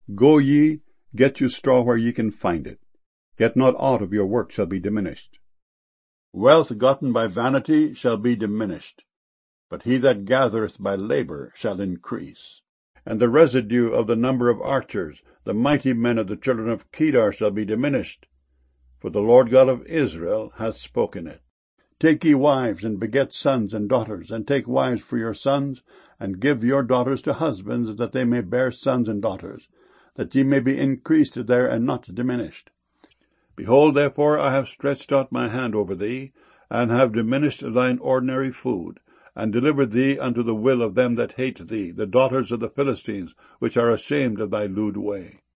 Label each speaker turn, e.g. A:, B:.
A: Go ye, get you straw where ye can find it. Get not aught of your work shall be diminished.
B: Wealth gotten by vanity shall be diminished, but he that gathereth by labor shall increase.
A: And the residue of the number of archers, the mighty men of the children of Kedar, shall be diminished. For the Lord God of Israel hath spoken it. Take ye wives, and beget sons and daughters, and take wives for your sons, and give your daughters to husbands, that they may bear sons and daughters, that ye may be increased there and not diminished. Behold, therefore, I have stretched out my hand over thee, and have diminished thine ordinary food, and delivered thee unto the will of them that hate thee, the daughters of the Philistines, which are ashamed of thy lewd way.